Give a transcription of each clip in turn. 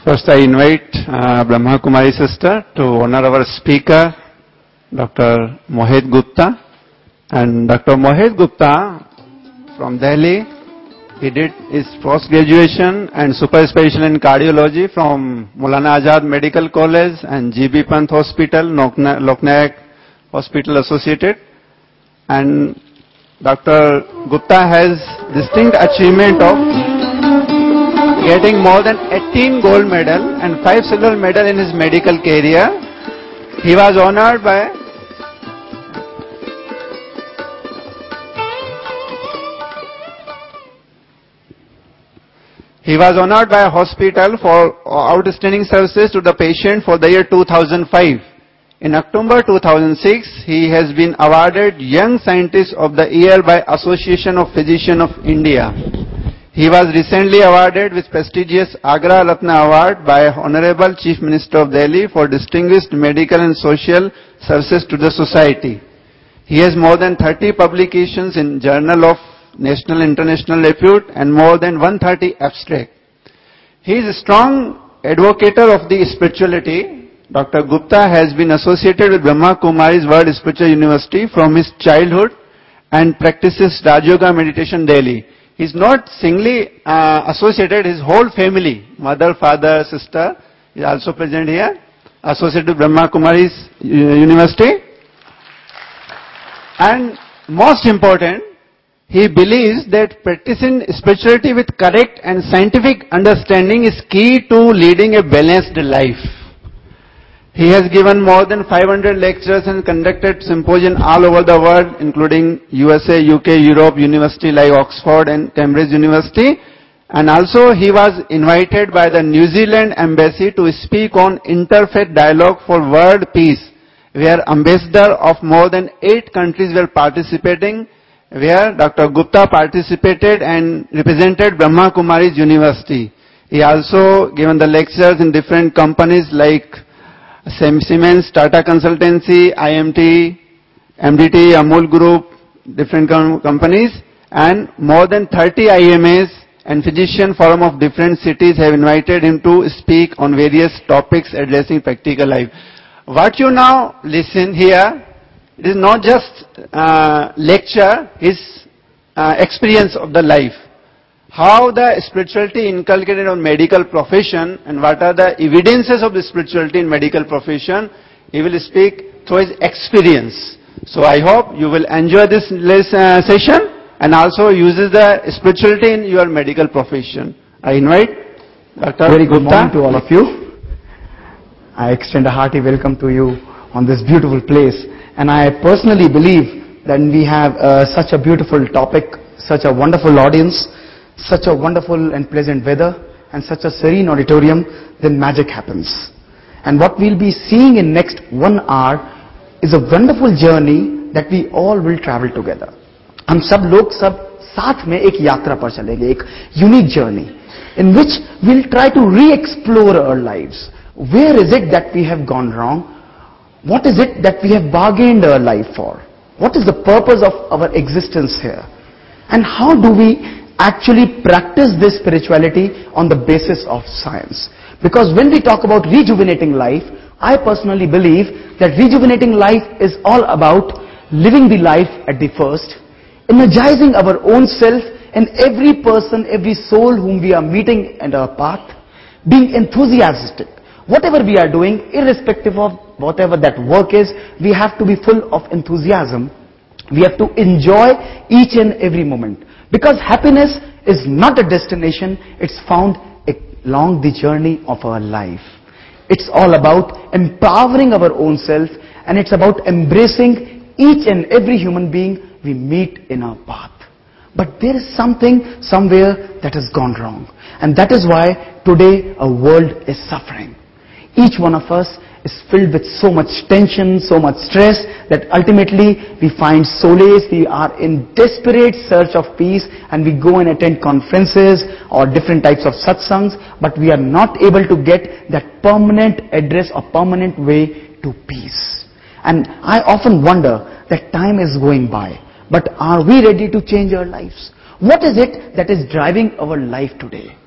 First, I invite Brahma Kumari sister to honor our speaker, Dr. Mohit Gupta. And Dr. Mohit Gupta from Delhi, he did his post-graduation and super special in cardiology from Maulana Azad Medical College and GB Pant Hospital, Loknayak Hospital Associated. And Dr. Gupta has distinct achievement of getting more than 18 gold medal and 5 silver medal in his medical career. He was honored by a hospital for outstanding services to the patient for the year 2005. In October 2006, he has been awarded Young Scientist of the Year by Association of Physicians of India. He was recently awarded with prestigious Agra Ratna Award by Honorable Chief Minister of Delhi for distinguished medical and social services to the society. He has more than 30 publications in Journal of National and International Repute and more than 130 abstracts. He is a strong advocate of the spirituality. Dr. Gupta has been associated with Brahma Kumari's World Spiritual University from his childhood and practices Raj Yoga meditation daily. He is not singly associated, his whole family, mother, father, sister, is also present here, associated with Brahma Kumari's University. And most important, he believes that practicing spirituality with correct and scientific understanding is key to leading a balanced life. He has given more than 500 lectures and conducted symposiums all over the world, including USA, UK, Europe, university like Oxford and Cambridge University. And also he was invited by the New Zealand Embassy to speak on Interfaith Dialogue for World Peace, where ambassadors of more than 8 countries were participating, where Dr. Gupta participated and represented Brahma Kumari's University. He also given the lectures in different companies like Siemens, Tata Consultancy, IMT, MDT, Amul Group, different companies, and more than 30 IMAs and physician forum of different cities have invited him to speak on various topics addressing practical life. What you now listen here, it is not just lecture, his experience of the life. How the spirituality inculcated on medical profession and what are the evidences of the spirituality in medical profession, he will speak through his experience. So I hope you will enjoy this session and also uses the spirituality in your medical profession. I invite Dr. Very good Gupta morning to all of you. I extend a hearty welcome to you on this beautiful place. And I personally believe that we have such a beautiful topic, such a wonderful audience, such a wonderful and pleasant weather, and such a serene auditorium, then magic happens. And what we'll be seeing in next 1 hour is a wonderful journey that we all will travel together. हम सब लोग सब साथ में एक यात्रा पर चलेंगे, एक unique journey in which we'll try to re-explore our lives. Where is it that we have gone wrong? What is it that we have bargained our life for? What is the purpose of our existence here? And how do we actually practice this spirituality on the basis of science? Because when we talk about rejuvenating life, I personally believe that rejuvenating life is all about living the life at the first, energizing our own self and every person, every soul whom we are meeting in our path, being enthusiastic. Whatever we are doing, irrespective of whatever that work is, we have to be full of enthusiasm. We have to enjoy each and every moment. Because happiness is not a destination, it's found along the journey of our life. It's all about empowering our own self, and it's about embracing each and every human being we meet in our path. But there is something somewhere that has gone wrong. And that is why today our world is suffering. Each one of us is filled with so much tension, so much stress, that ultimately we find solace, we are in desperate search of peace, and we go and attend conferences or different types of satsangs, but we are not able to get that permanent address or permanent way to peace. And I often wonder that time is going by, but are we ready to change our lives? What is it that is driving our life today?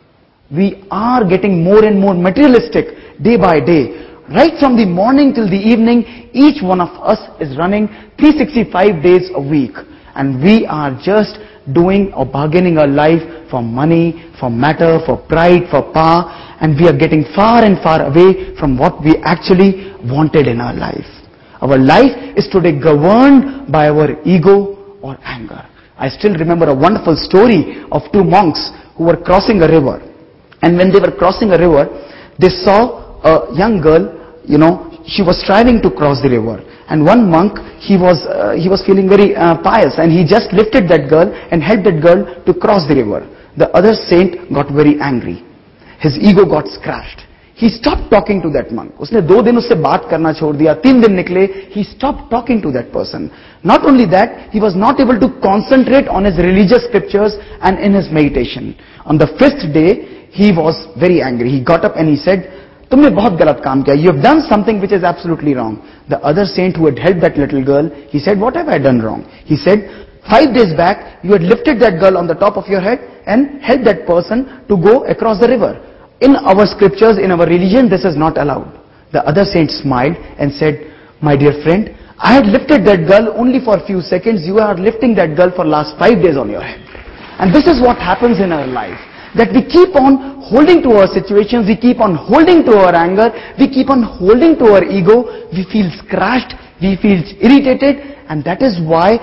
We are getting more and more materialistic day by day. Right from the morning till the evening, each one of us is running 365 days a week. And we are just doing or bargaining our life for money, for matter, for pride, for power. And we are getting far and far away from what we actually wanted in our life. Our life is today governed by our ego or anger. I still remember a wonderful story of two monks who were crossing a river. And when they were crossing a river, they saw a young girl, she was striving to cross the river. And one monk, he was feeling very pious, and he just lifted that girl and helped that girl to cross the river. The other saint got very angry. His ego got scratched. He stopped talking to that monk. उसने 2 दिन उससे बात करना छोड़ दिया. 3 दिन निकले. He stopped talking to that person. Not only that, he was not able to concentrate on his religious scriptures and in his meditation. On the 5th day, he was very angry. He got up and he said, तुमने बहुत गलत काम किया. You have done something which is absolutely wrong. The other saint who had helped that little girl, he said, what have I done wrong? He said, 5 days back, you had lifted that girl on the top of your head and helped that person to go across the river. In our scriptures, in our religion, this is not allowed. The other saint smiled and said, my dear friend, I had lifted that girl only for a few seconds. You are lifting that girl for last 5 days on your head. And this is what happens in our life. That we keep on holding to our situations, we keep on holding to our anger, we keep on holding to our ego, we feel scratched, we feel irritated, and that is why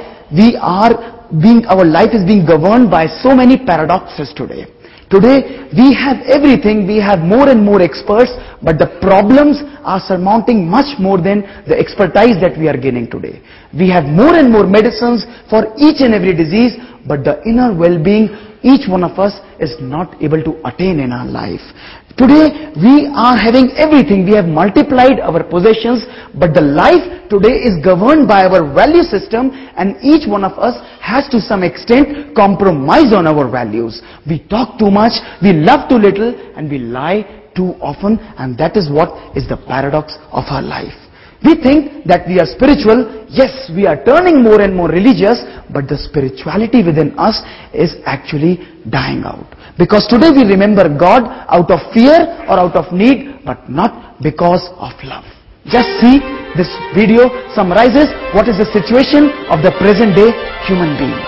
our life is being governed by so many paradoxes today. Today, we have everything, we have more and more experts, but the problems are surmounting much more than the expertise that we are gaining today. We have more and more medicines for each and every disease, but the inner well-being, each one of us is not able to attain in our life. Today, we are having everything. We have multiplied our possessions, but the life today is governed by our value system, and each one of us has to some extent compromise on our values. We talk too much, we love too little, and we lie too often, and that is what is the paradox of our life. We think that we are spiritual. Yes, we are turning more and more religious, but the spirituality within us is actually dying out. Because today we remember God out of fear or out of need, but not because of love. Just see, this video summarizes what is the situation of the present day human being.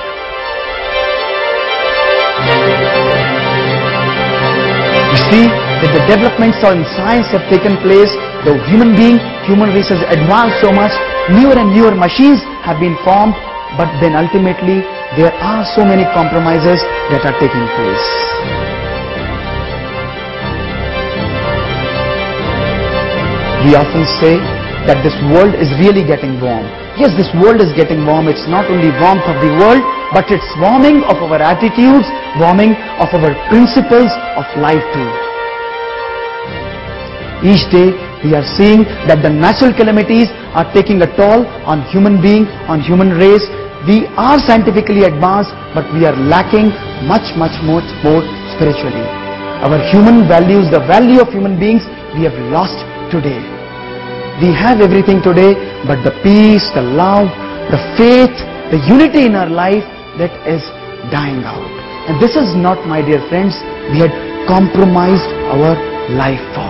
You see that the developments in science have taken place. The human race has advanced so much. Newer and newer machines have been formed, but then ultimately there are so many compromises that are taking place. We often say that this world is really getting warm. Yes, this world is getting warm. It's not only warmth of the world, but it's warming of our attitudes, warming of our principles of life too. Each day we are seeing that the natural calamities are taking a toll on human being, on human race. We are scientifically advanced, but we are lacking much more spiritually. Our human values, the value of human beings, we have lost today. We have everything today, but the peace, the love, the faith, the unity in our life, that is dying out. And this is not, my dear friends, we had compromised our life for.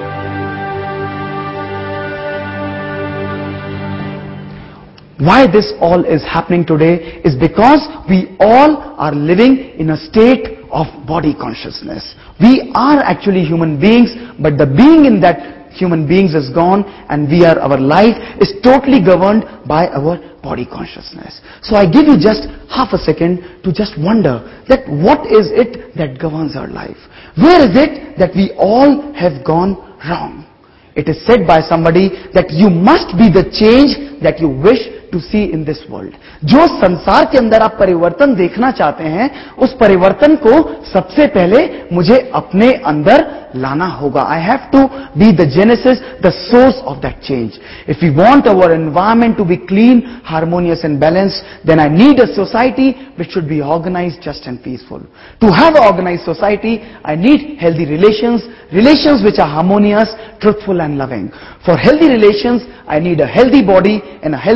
Why this all is happening today is because we all are living in a state of body consciousness. We are actually human beings, but the being in that human beings is gone, and our life is totally governed by our body consciousness. So I give you just half a second to just wonder that what is it that governs our life? Where is it that we all have gone wrong? It is said by somebody that you must be the change that you wish to see in this world. जो संसार के अंदर आप परिवर्तन देखना चाहते हैं, उस परिवर्तन को सबसे पहले मुझे अपने अंदर लाना होगा. I have to be the genesis, the source of that change. If we want our environment to be clean, harmonious and balanced, then I need a society which should be organized, just and peaceful. To have an organized society, I need healthy relations, relations which are harmonious, truthful and loving. For healthy relations, I need a healthy body and a healthy mind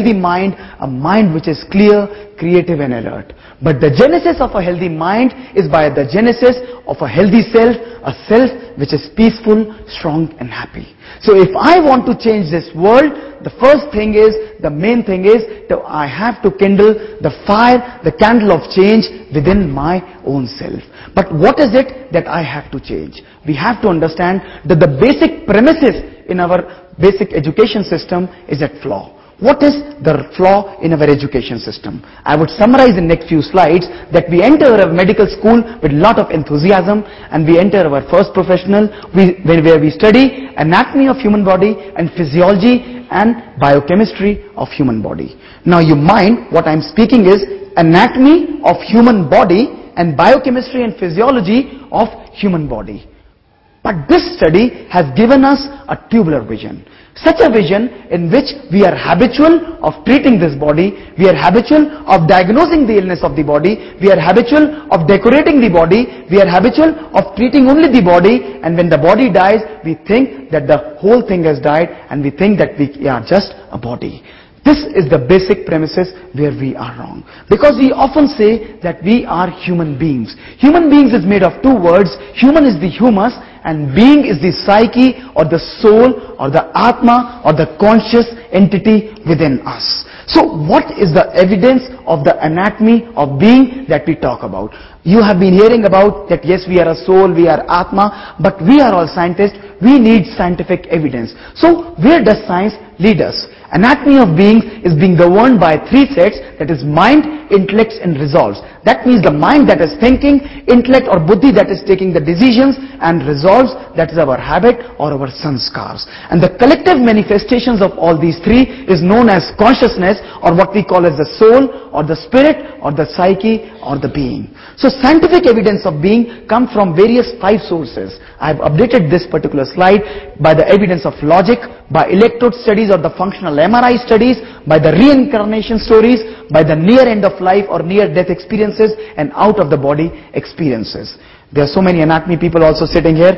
a mind which is clear, creative and alert. But the genesis of a healthy mind is by the genesis of a healthy self, a self which is peaceful, strong and happy. So if I want to change this world, the first thing is, the main thing is, that I have to kindle the fire, the candle of change within my own self. But what is it that I have to change? We have to understand that the basic premises in our basic education system is at flaw. What is the flaw in our education system? I would summarize in next few slides that we enter a medical school with lot of enthusiasm, and we enter our first professional where we study anatomy of human body and physiology and biochemistry of human body. Now you mind what I'm speaking is anatomy of human body and biochemistry and physiology of human body. But this study has given us a tubular vision. Such a vision in which we are habitual of treating this body, we are habitual of diagnosing the illness of the body, we are habitual of decorating the body, we are habitual of treating only the body, and when the body dies, we think that the whole thing has died and we think that we are just a body. This is the basic premises where we are wrong. Because we often say that we are human beings. Human beings is made of two words. Human is the humus and being is the psyche or the soul or the atma or the conscious entity within us. So what is the evidence of the anatomy of being that we talk about? You have been hearing about that yes, we are a soul, we are atma, but we are all scientists. We need scientific evidence. So where does science lead us? Anatomy of being is being governed by three sets, that is mind, intellect and resolves. That means the mind that is thinking, intellect or buddhi that is taking the decisions, and resolves that is our habit or our sanskars. And the collective manifestations of all these three is known as consciousness, or what we call as the soul or the spirit or the psyche or the being. So scientific evidence of being come from various 5 sources. I have updated this particular slide by the evidence of logic, by electrode studies or the functional MRI studies, by the reincarnation stories, by the near end of life or near death experiences, and out of the body experiences. There are so many anatomy people also sitting here.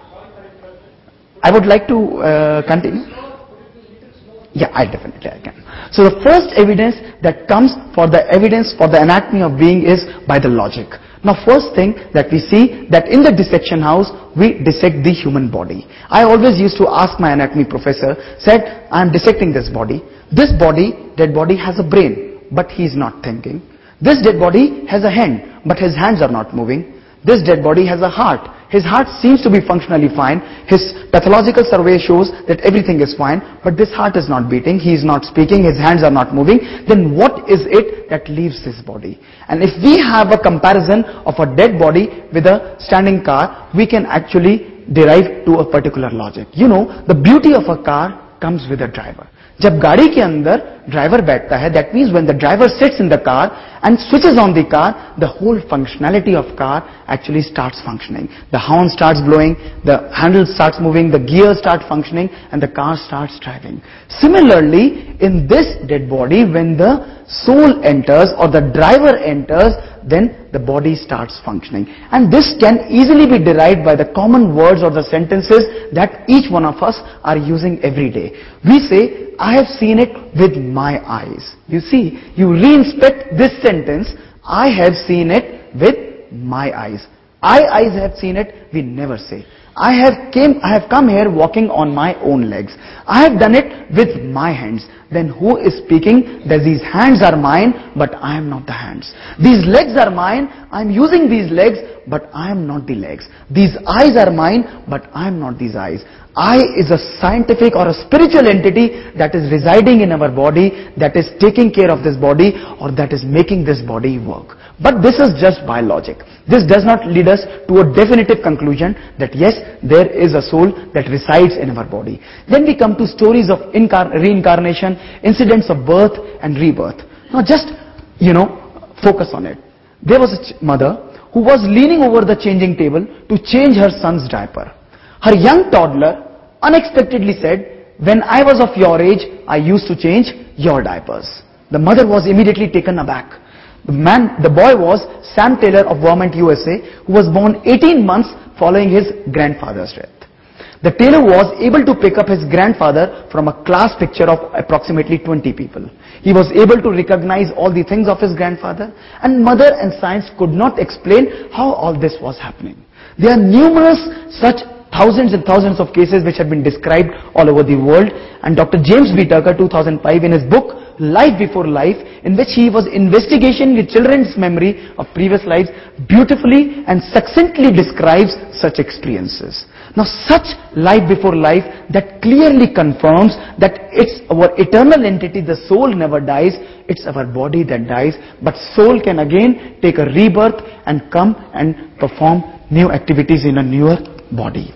I would like to continue. Yeah, I can. So the first evidence that comes for the evidence for the anatomy of being is by the logic. Now first thing that we see that in the dissection house, we dissect the human body. I always used to ask my anatomy professor, said, I am dissecting this body. This body, dead body has a brain, but he is not thinking. This dead body has a hand, but his hands are not moving. This dead body has a heart. His heart seems to be functionally fine. His pathological survey shows that everything is fine, but this heart is not beating, he is not speaking, his hands are not moving. Then what is it that leaves his body? And if we have a comparison of a dead body with a standing car, we can actually derive to a particular logic. You know, the beauty of a car comes with a driver. जब गाड़ी के अंदर driver बैठता है, that means when the driver sits in the car and switches on the car, the whole functionality of car actually starts functioning. The horn starts blowing, the handle starts moving, the gears start functioning, and the car starts driving. Similarly, in this dead body, when the soul enters or the driver enters, then the body starts functioning. And this can easily be derived by the common words or the sentences that each one of us are using every day. We say, I have seen it with my eyes. You see, you reinspect this sentence, I have seen it with my eyes. Eyes have seen it, we never say. I have come here walking on my own legs. I have done it with my hands. Then who is speaking that these hands are mine, but I am not the hands? These legs are mine, I am using these legs, but I am not the legs. These eyes are mine, but I am not these eyes. I is a scientific or a spiritual entity that is residing in our body, that is taking care of this body, or that is making this body work. But this is just by logic. This does not lead us to a definitive conclusion that yes, there is a soul that resides in our body. Then we come to stories of reincarnation, incidents of birth and rebirth. Now just, focus on it. There was a mother who was leaning over the changing table to change her son's diaper. Her young toddler unexpectedly said, when I was of your age, I used to change your diapers. The mother was immediately taken aback. The boy was Sam Taylor of Vermont, USA, who was born 18 months following his grandfather's death. The tailor was able to pick up his grandfather from a class picture of approximately 20 people. He was able to recognize all the things of his grandfather, and mother and science could not explain how all this was happening. There are numerous such thousands and thousands of cases which have been described all over the world, and Dr. James B. Tucker, 2005, in his book Life Before Life, in which he was investigating the children's memory of previous lives, beautifully and succinctly describes such experiences. Now, such life before life that clearly confirms that it's our eternal entity, the soul never dies, it's our body that dies, but soul can again take a rebirth and come and perform new activities in a newer body.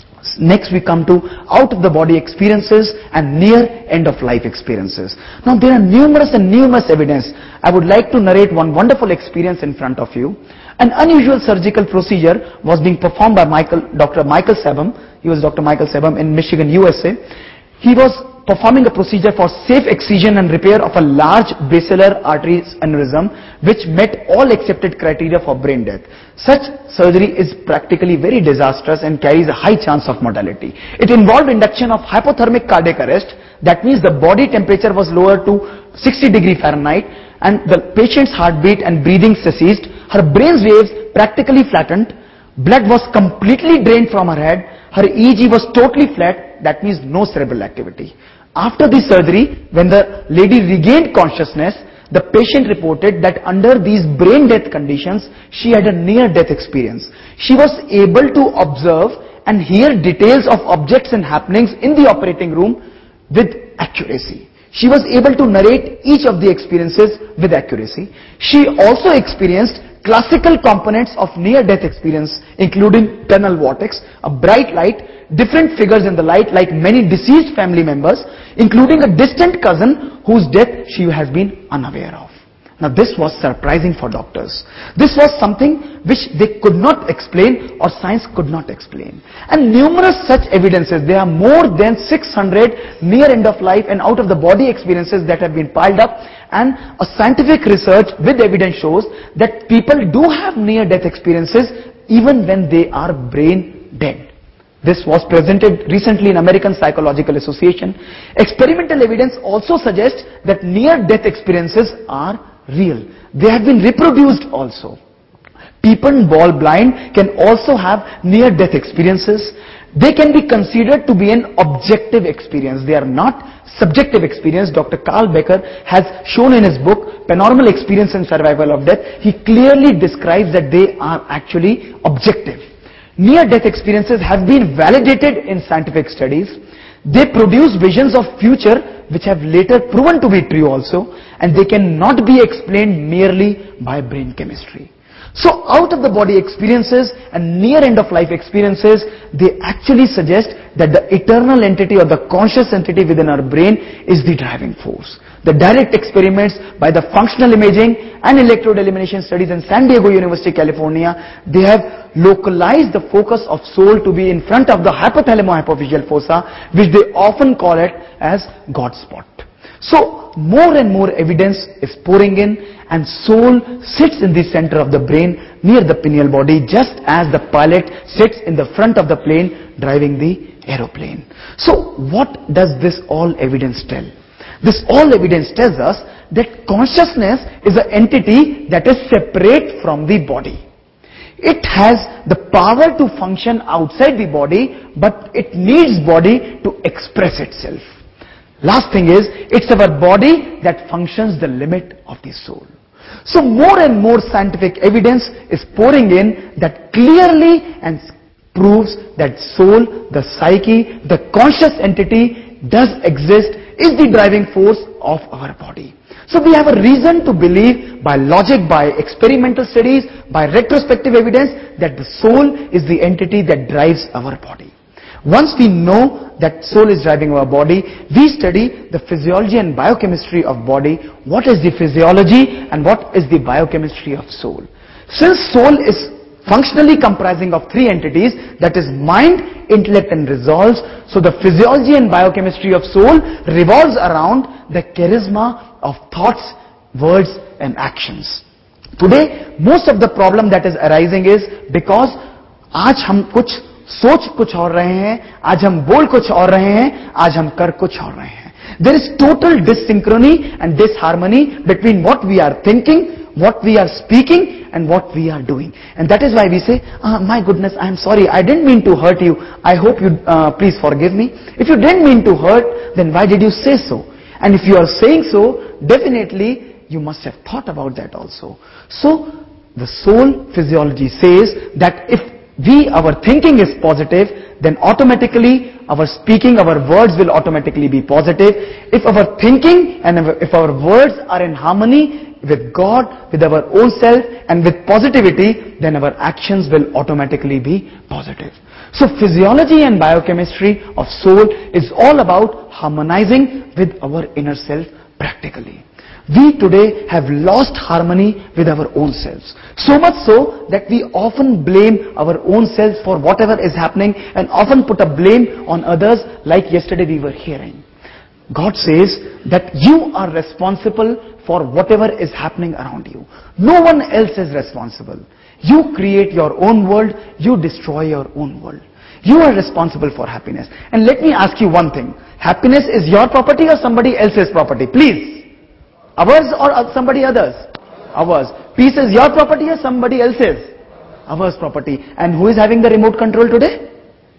Next we come to out of the body experiences and near end of life experiences. Now there are numerous evidence. I would like to narrate one wonderful experience in front of you. An unusual surgical procedure was being performed by Dr. Michael Sabom. He was Dr. Michael Sabom in Michigan, USA. He was performing a procedure for safe excision and repair of a large basilar artery aneurysm which met all accepted criteria for brain death. Such surgery is practically very disastrous and carries a high chance of mortality. It involved induction of hypothermic cardiac arrest. That means the body temperature was lowered to 60 degree Fahrenheit and the patient's heartbeat and breathing ceased. Her brain waves practically flattened. Blood was completely drained from her head. Her EEG was totally flat. That means no cerebral activity. After the surgery, when the lady regained consciousness, the patient reported that under these brain death conditions, she had a near-death experience. She was able to observe and hear details of objects and happenings in the operating room with accuracy. She was able to narrate each of the experiences with accuracy. She also experienced classical components of near-death experience, including tunnel vortex, a bright light, different figures in the light like many deceased family members, including a distant cousin whose death she has been unaware of. Now this was surprising for doctors. This was something which they could not explain or science could not explain. And numerous such evidences, there are more than 600 near end of life and out of the body experiences that have been piled up, and a scientific research with evidence shows that people do have near death experiences even when they are brain dead. This was presented recently in American Psychological Association. Experimental evidence also suggests that near-death experiences are real. They have been reproduced also. People born blind can also have near-death experiences. They can be considered to be an objective experience. They are not subjective experience. Dr. Carl Becker has shown in his book, Paranormal Experience and Survival of Death, he clearly describes that they are actually objective. Near-death experiences have been validated in scientific studies. They produce visions of future which have later proven to be true also, and they cannot be explained merely by brain chemistry. So out of the body experiences and near end of life experiences, they actually suggest that the eternal entity or the conscious entity within our brain is the driving force. The direct experiments by the functional imaging and electrode elimination studies in San Diego University, California, they have localized the focus of soul to be in front of the hypothalamo-hypophyseal fossa, which they often call it as God spot. So more and more evidence is pouring in, and soul sits in the center of the brain near the pineal body, just as the pilot sits in the front of the plane driving the aeroplane. So what does this all evidence tell? This all evidence tells us that consciousness is an entity that is separate from the body. It has the power to function outside the body, but it needs body to express itself. Last thing is, it's our body that functions the limit of the soul. So more and more scientific evidence is pouring in that clearly and proves that soul, the psyche, the conscious entity does exist, is the driving force of our body. So we have a reason to believe by logic, by experimental studies, by retrospective evidence that the soul is the entity that drives our body. Once we know that soul is driving our body, we study the physiology and biochemistry of body. What is the physiology and what is the biochemistry of soul? Since soul is functionally comprising of three entities, that is mind, intellect and resolves, so the physiology and biochemistry of soul revolves around the charisma of thoughts, words and actions. Today most of the problem that is arising is because आज हम कुछ सोच कुछ और रहे हैं, आज हम बोल कुछ और रहे हैं, आज हम कर कुछ और रहे हैं. There is total dissynchrony and disharmony between what we are thinking, what we are speaking, and what we are doing. And that is why we say, my goodness, I am sorry, I didn't mean to hurt you. I hope you please forgive me. If you didn't mean to hurt, then why did you say so? And if you are saying so, definitely you must have thought about that also. So the soul physiology says that if our thinking is positive, then automatically our speaking, our words will automatically be positive. If our thinking and if our words are in harmony with God, with our own self, and with positivity, then our actions will automatically be positive. So physiology and biochemistry of soul is all about harmonizing with our inner self practically. We today have lost harmony with our own selves. So much so that we often blame our own selves for whatever is happening and often put a blame on others, like yesterday we were hearing. God says that you are responsible for whatever is happening around you. No one else is responsible. You create your own world, you destroy your own world. You are responsible for happiness. And let me ask you one thing. Happiness is your property or somebody else's property? Please. Ours or somebody others? Ours. Peace is your property or somebody else's? Ours property. And who is having the remote control today?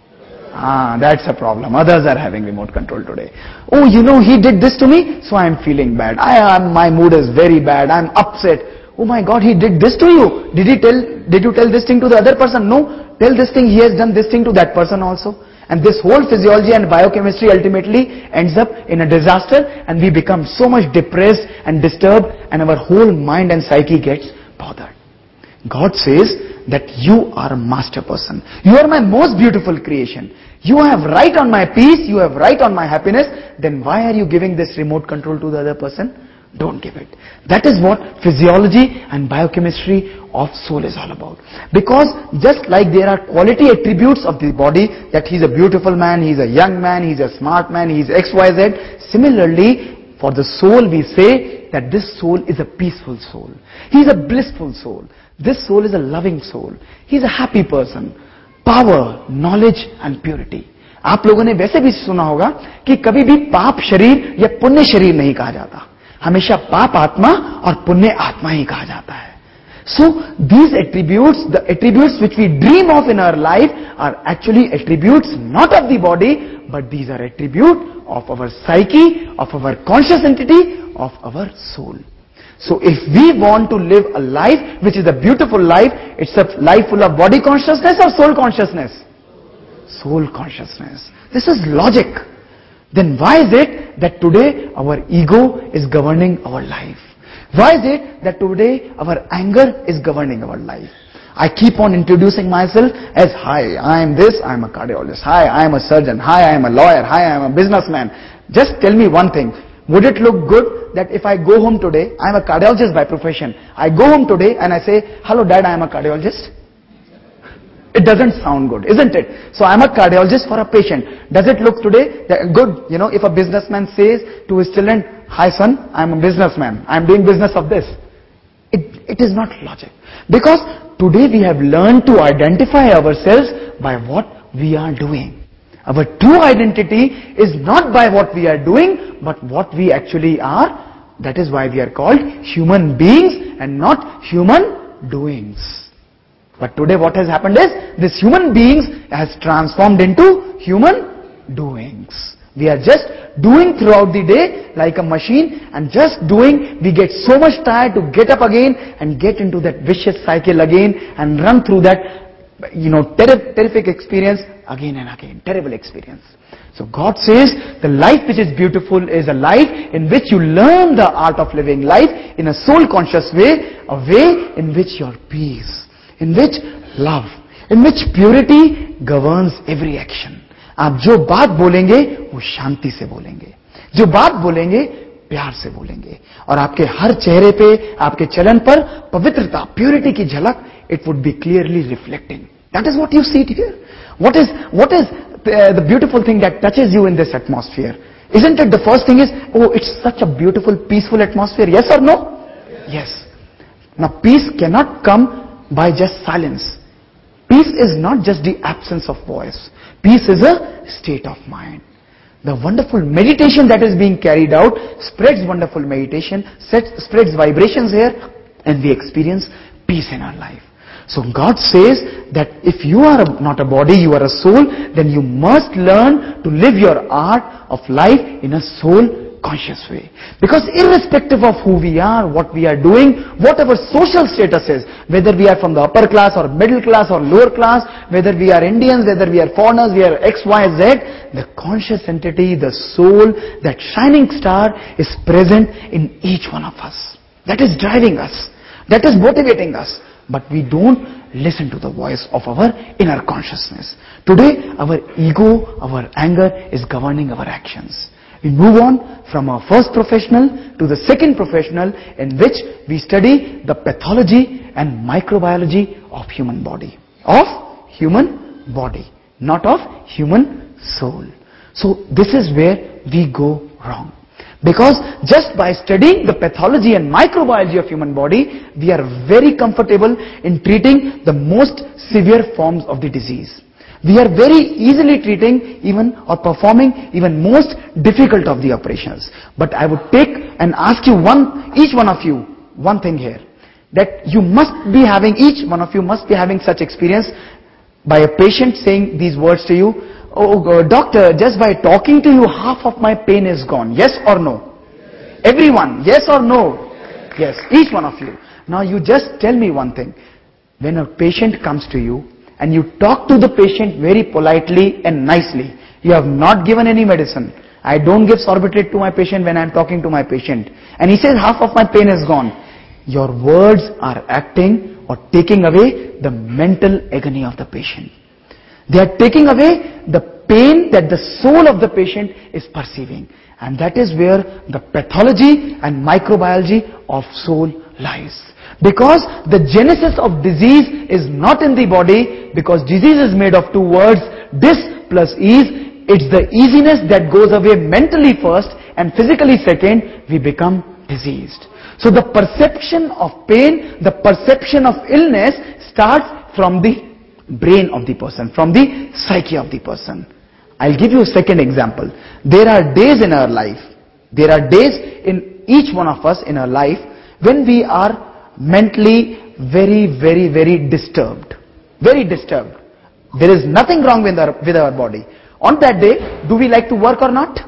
That's a problem. Others are having remote control today. Oh, he did this to me, so I am feeling bad. My mood is very bad. I am upset. Oh my God, he did this to you. Did you tell this thing to the other person? No. Tell this thing, he has done this thing to that person also. And this whole physiology and biochemistry ultimately ends up in a disaster, and we become so much depressed and disturbed, and our whole mind and psyche gets bothered. God says that you are a master person. You are my most beautiful creation. You have right on my peace, you have right on my happiness. Then why are you giving this remote control to the other person? Don't give it. That is what physiology and biochemistry of soul is all about. Because just like there are quality attributes of the body, that he's a beautiful man, he's a young man, he's a smart man, he's XYZ. Similarly, for the soul we say that this soul is a peaceful soul. He's a blissful soul. This soul is a loving soul. He's a happy person. Power, knowledge and purity. आप लोगों ने वैसे भी सुना होगा कि कभी भी पाप शरीर या पुण्य शरीर नहीं कहा जाता. हमेशा पाप आत्मा और पुण्य आत्मा ही कहा जाता है. So these attributes, the attributes which we dream of in our life, are actually attributes not of the body, but these are attributes of our psyche, of our conscious entity, of our soul. So if we want to live a life which is a beautiful life, it's a life full of body consciousness or soul consciousness? Soul consciousness. This is logic. Then why is it that today our ego is governing our life? Why is it that today our anger is governing our life? I keep on introducing myself as, hi, I am this, I am a cardiologist. Hi, I am a surgeon. Hi, I am a lawyer. Hi, I am a businessman. Just tell me one thing. Would it look good that if I go home today, I am a cardiologist by profession. I go home today and I say, hello dad, I am a cardiologist. It doesn't sound good, isn't it? So I am a cardiologist for a patient. Does it look today good? If a businessman says to his children, hi son, I am a businessman. I am doing business of this. It is not logic. Because today we have learned to identify ourselves by what we are doing. Our true identity is not by what we are doing, but what we actually are. That is why we are called human beings and not human doings. But today what has happened is, this human beings has transformed into human doings. We are just doing throughout the day like a machine, and just doing, we get so much tired to get up again and get into that vicious cycle again and run through that terrific experience again and again. Terrible experience. So God says the life which is beautiful is a life in which you learn the art of living life in a soul conscious way, a way in which your peace, in which love, in which purity governs every action. आप जो बात बोलेंगे वो शांति से बोलेंगे, जो बात बोलेंगे प्यार से बोलेंगे, और आपके हर चेहरे पे, आपके चलन पर पवित्रता, प्योरिटी की झलक, it would be clearly reflecting. That is what you see here. What is the beautiful thing that touches you in this atmosphere? Isn't it the first thing is, oh, it's such a beautiful, peaceful atmosphere? Yes or no? Yes. Now peace cannot come by just silence. peace is not just the absence of voice. Peace is a state of mind. The wonderful meditation that is being carried out spreads wonderful meditation, spreads vibrations here, and we experience peace in our life. So God says that if you are not a body, you are a soul, then you must learn to live your art of life in a soul conscious way. Because irrespective of who we are, what we are doing, whatever social status is, whether we are from the upper class or middle class or lower class, whether we are Indians, whether we are foreigners, we are X, Y, Z, the conscious entity, the soul, that shining star is present in each one of us. That is driving us. That is motivating us. But we don't listen to the voice of our inner consciousness. Today, our ego, our anger is governing our actions. We move on from our first professional to the second professional, in which we study the pathology and microbiology of human body. Of human body, not of human soul. So this is where we go wrong. Because just by studying the pathology and microbiology of human body, we are very comfortable in treating the most severe forms of the disease. We are very easily treating even or performing even most difficult of the operations. But I would take and ask you each one of you, one thing here. That you must be having, each one of you must be having such experience by a patient saying these words to you, "Oh doctor, just by talking to you, half of my pain is gone." Yes or no? Yes. Everyone, yes or no? Yes. Each one of you. Now you just tell me one thing. When a patient comes to you, and you talk to the patient very politely and nicely. You have not given any medicine. I don't give sorbitrate to my patient when I am talking to my patient. And he says half of my pain is gone. Your words are acting or taking away the mental agony of the patient. They are taking away the pain that the soul of the patient is perceiving. And that is where the pathology and microbiology of soul lies. Because the genesis of disease is not in the body, because disease is made of two words, dis plus ease. It's the easiness that goes away mentally first and physically second, we become diseased. So the perception of pain, the perception of illness starts from the brain of the person, from the psyche of the person. I'll give you a second example. There are days in our life, there are days in each one of us in our life when we are mentally very disturbed. Very disturbed. There is nothing wrong with our body. On that day, do we like to work or not?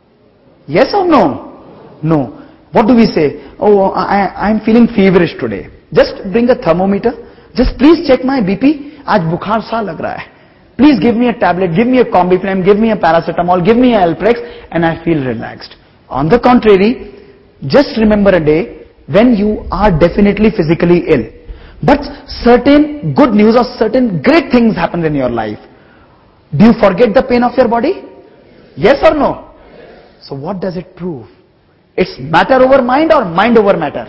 Yes or no? No. What do we say? Oh, I'm feeling feverish today. Just bring a thermometer. Just please check my BP. Aaj bukhar sa lag raha hai. Please give me a tablet, give me a Combiflam, give me a paracetamol, give me a Alprex, and I feel relaxed. On the contrary, just remember a day when you are definitely physically ill, but certain good news or certain great things happen in your life. Do you forget the pain of your body? Yes or no? So what does it prove? It's matter over mind or mind over matter?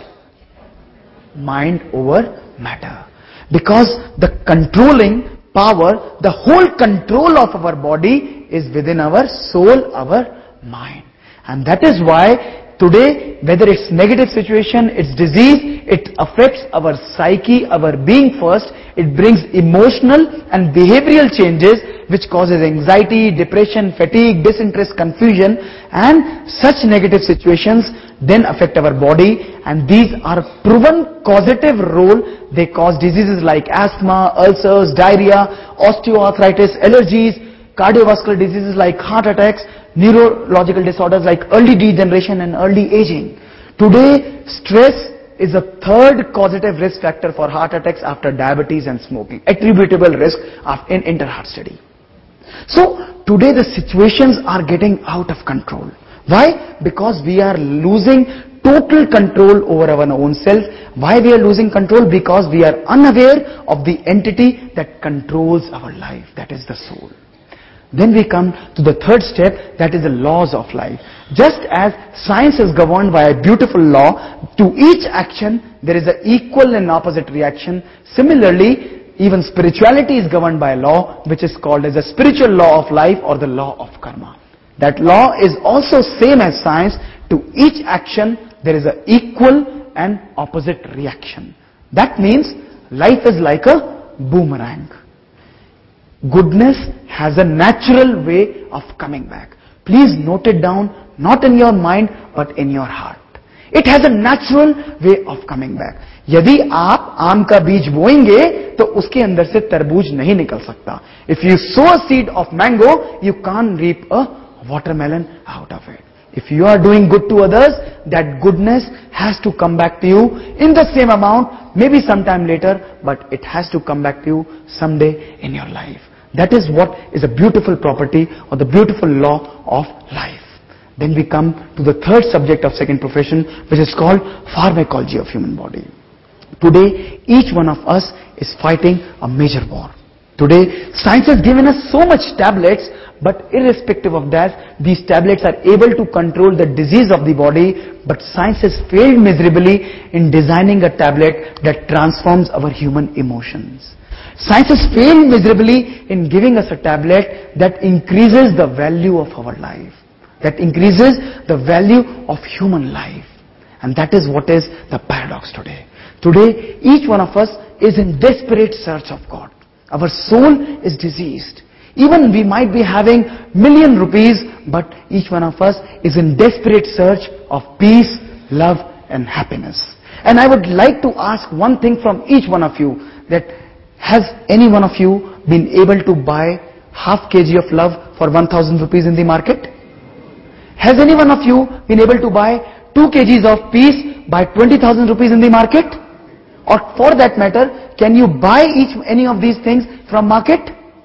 Mind over matter. Because the controlling power, the whole control of our body is within our soul, our mind. And that is why today, whether it's negative situation, it's disease, it affects our psyche, our being first. It brings emotional and behavioral changes which causes anxiety, depression, fatigue, disinterest, confusion, and such negative situations then affect our body, and these are proven causative role. They cause diseases like asthma, ulcers, diarrhea, osteoarthritis, allergies, cardiovascular diseases like heart attacks, neurological disorders like early degeneration and early aging. Today, stress is a third causative risk factor for heart attacks after diabetes and smoking, attributable risk in inter-heart study. So, today the situations are getting out of control. Why? Because we are losing total control over our own self. Why we are losing control? Because we are unaware of the entity that controls our life, that is the soul. Then we come to the third step, that is the laws of life. Just as science is governed by a beautiful law, to each action there is an equal and opposite reaction. Similarly, even spirituality is governed by a law which is called as the spiritual law of life or the law of karma. That law is also same as science. To each action there is an equal and opposite reaction. That means life is like a boomerang. Goodness has a natural way of coming back. Please note it down, not in your mind, but in your heart. It has a natural way of coming back. यदि आप आम का बीज बोएंगे तो उसके अंदर से तरबूज नहीं निकल सकता. If you sow a seed of mango, you can't reap a watermelon out of it. If you are doing good to others, that goodness has to come back to you in the same amount, maybe sometime later, but it has to come back to you someday in your life. That is what is a beautiful property or the beautiful law of life. Then we come to the third subject of second profession, which is called pharmacology of human body. Today, each one of us is fighting a major war. Today, science has given us so much tablets, but irrespective of that, these tablets are able to control the disease of the body, but science has failed miserably in designing a tablet that transforms our human emotions. Science has failed miserably in giving us a tablet that increases the value of our life, that increases the value of human life. And that is what is the paradox today. Today, each one of us is in desperate search of God. Our soul is diseased. Even we might be having million rupees, but each one of us is in desperate search of peace, love, and happiness. And I would like to ask one thing from each one of you, that has any one of you been able to buy half kg of love for 1,000 rupees in the market? Has any one of you been able to buy 2 kgs of peace by 20,000 rupees in the market? Or for that matter, can you buy any of these things from market?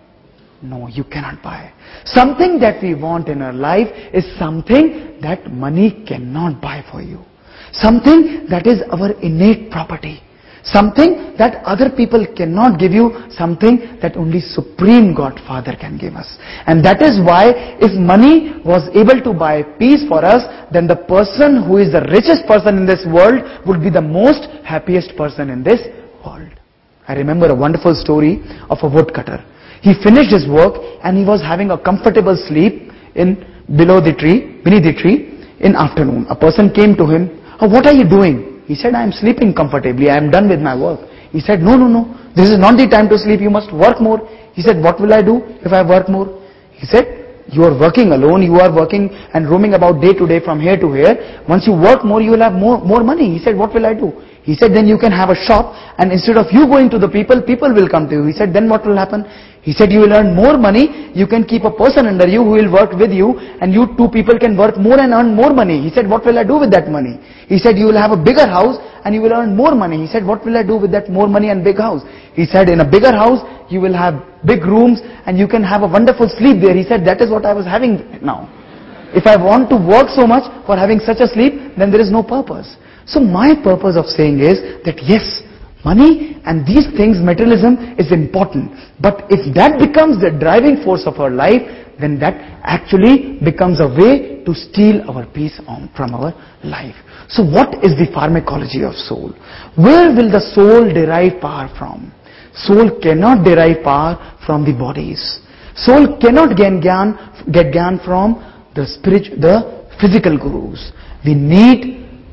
No, you cannot buy. Something that we want in our life is something that money cannot buy for you. Something that is our innate property. Something that other people cannot give you. Something that only Supreme God Father can give us. And that is why if money was able to buy peace for us, then the person who is the richest person in this world would be the most happiest person in this world. I remember a wonderful story of a woodcutter. He finished his work and he was having a comfortable sleep beneath the tree in afternoon. A person came to him, "Oh, what are you doing?" He said, "I am sleeping comfortably. I am done with my work." He said, No. This is not the time to sleep. You must work more." He said, "What will I do if I work more?" He said, "You are working alone. You are working and roaming about day to day from here to here. Once you work more, you will have more money." He said, "What will I do?" He said, "Then you can have a shop, and instead of you going to the people will come to you." He said, "Then what will happen?" He said, "You will earn more money. You can keep a person under you who will work with you, and you two people can work more and earn more money." He said, "What will I do with that money?" He said, "You will have a bigger house and you will earn more money." He said, "What will I do with that more money and big house?" He said, "In a bigger house, you will have big rooms and you can have a wonderful sleep there." He said, "That is what I was having now. If I want to work so much for having such a sleep, then there is no purpose." So my purpose of saying is that yes, money and these things, materialism is important. But if that becomes the driving force of our life, then that actually becomes a way to steal our peace from our life. So what is the pharmacology of soul? Where will the soul derive power from? Soul cannot derive power from the bodies. Soul cannot get gyan from the physical gurus. We need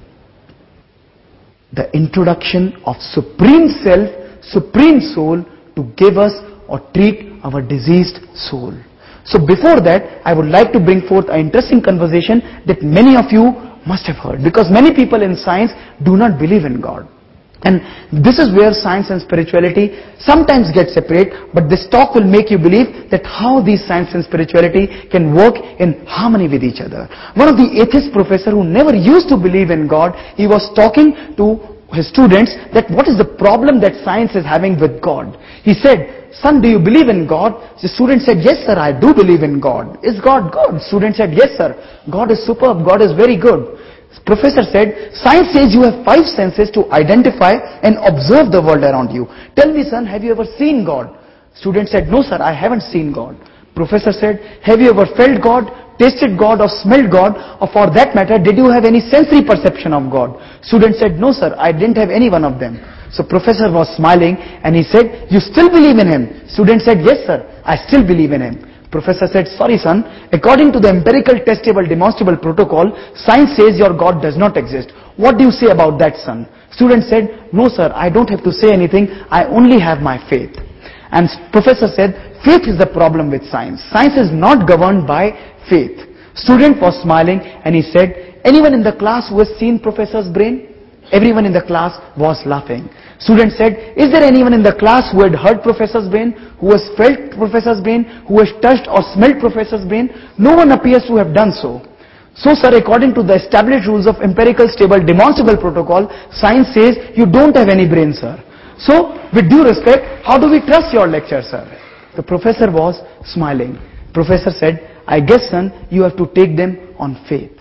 the introduction of Supreme Self, Supreme Soul to give us or treat our diseased soul. So before that, I would like to bring forth an interesting conversation that many of you must have heard, because many people in science do not believe in God. And this is where science and spirituality sometimes get separate, but this talk will make you believe that how these science and spirituality can work in harmony with each other. One of the atheist professor who never used to believe in God, he was talking to his students that what is the problem that science is having with God. He said, "Son, do you believe in God?" The student said, "Yes sir, I do believe in God." "Is God God?" Student said, "Yes sir, God is superb, God is very good." Professor said, "Science says you have 5 senses to identify and observe the world around you. Tell me son, have you ever seen God?" Student said, "No sir, I haven't seen God." Professor said, "Have you ever felt God, tasted God or smelled God, or for that matter, did you have any sensory perception of God?" Student said, "No sir, I didn't have any one of them." So professor was smiling and he said, "You still believe in him?" Student said, "Yes sir, I still believe in him." Professor said, "Sorry son, according to the empirical testable demonstrable protocol, science says your God does not exist. What do you say about that son?" Student said, "No sir, I don't have to say anything, I only have my faith." And professor said, faith is the problem with science. Science is not governed by faith. Student was smiling and he said, anyone in the class who has seen professor's brain? Everyone in the class was laughing. Student said, is there anyone in the class who had heard professor's brain, who has felt professor's brain, who has touched or smelled professor's brain? No one appears to have done so. So sir, according to the established rules of empirical, stable, demonstrable protocol, science says you don't have any brain, sir. So, with due respect, how do we trust your lecture, sir? The professor was smiling. Professor said, I guess, son, you have to take them on faith.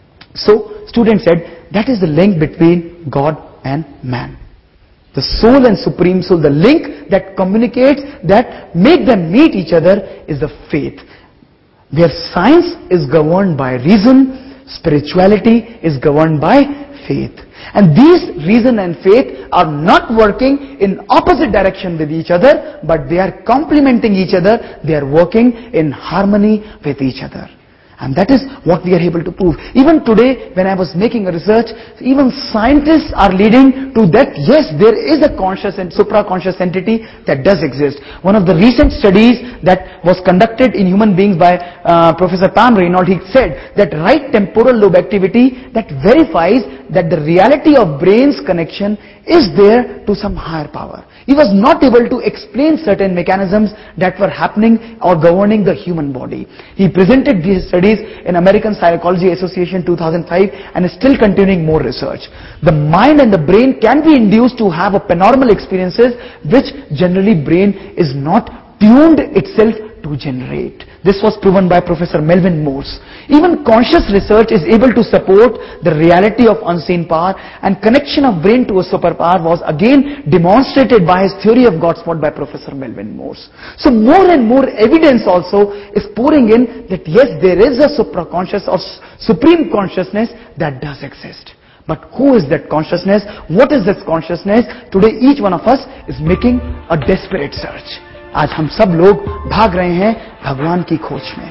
So, student said, that is the link between God and man. The soul and supreme soul, the link that communicates, that make them meet each other is the faith. Where science is governed by reason, spirituality is governed by faith. And these reason and faith are not working in opposite direction with each other, but they are complementing each other. They are working in harmony with each other. And that is what we are able to prove. Even today, when I was making a research, even scientists are leading to that, yes, there is a conscious and supra-conscious entity that does exist. One of the recent studies that was conducted in human beings by Professor Pam Reynolds, he said that right temporal lobe activity that verifies that the reality of brain's connection is there to some higher power. He was not able to explain certain mechanisms that were happening or governing the human body. He presented these studies in American Psychology Association 2005 and is still continuing more research. The mind and the brain can be induced to have a paranormal experiences which generally brain is not tuned itself to generate. This was proven by Professor Melvin Morse. Even conscious research is able to support the reality of unseen power, and connection of brain to a superpower was again demonstrated by his theory of God spot by Professor Melvin Morse. So more and more evidence also is pouring in that yes, there is a supraconscious or supreme consciousness that does exist. But who is that consciousness? What is this consciousness? Today each one of us is making a desperate search. आज हम सब लोग भाग रहे हैं भगवान की खोज में.